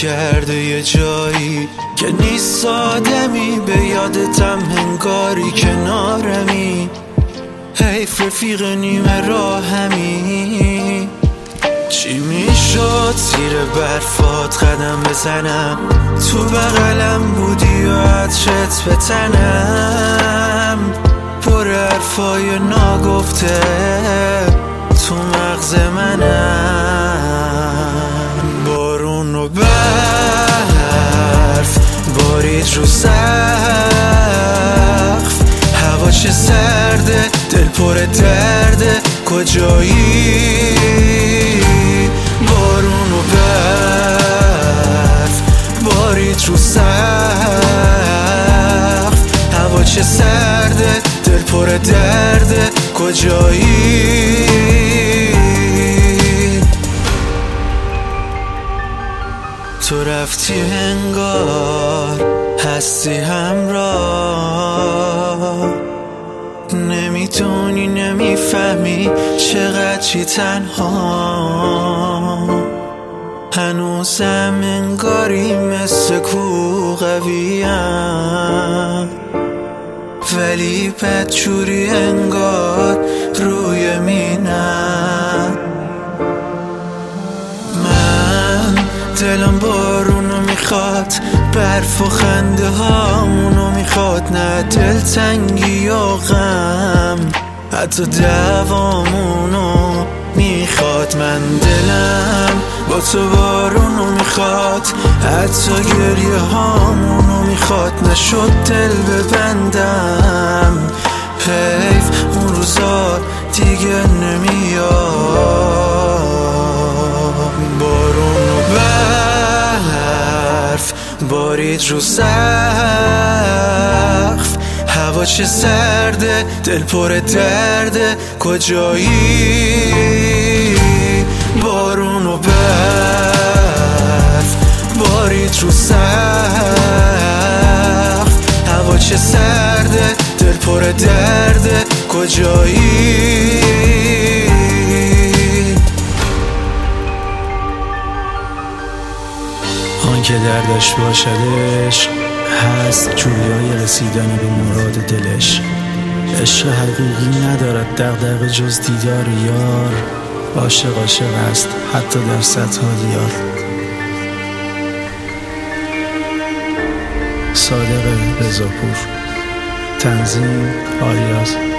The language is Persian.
کرده یه جایی که نیست آدمی، به یادتم هنگاری کنارمی. حیف رفیق نیمه راهمی. چی میشد زیر برفات قدم بزنم، تو بغلم بودی و عطرت به تنم، پر حرفای ناگفته تو مغز منم. بارون و برف بارید رو سقف، هوا چه سرده، دل پر درده، کجایی؟ بارون و برف بارید رو سقف، هوا چه سرده، دل پر درده، کجایی؟ تو رفتی انگار هستی همراه، نمیتونی نمیفهمی چقدر چی تنها. هنوزم انگاری مثل کو قویم، ولی بدجوری انگار روی مینم. من دلم بارونو میخواد، برف و خنده هامونو میخواد، نه دلتنگی و غم، حتی دوامونو میخواد. من دلم با تو بارونو میخواد، حتی گریه هامونو میخواد، نشد دل ببندم. حیف اون روزا دیگه نمیاد. بارون و برف بارید رو سقف، هوا چه سرده، دل پر درده، کجایی؟ بارون و برف بارید رو سقف، هوا چه سرده، دل پر درده، کجایی؟ آنکه دردش باشدش هست جویای رسیدن به مراد دلش. عشق حقیقی ندارد دغدغه جز دیدار یار، عاشق عاشق است حتی در صدها دیار. صادق رضاپور. تنظیم آریاز.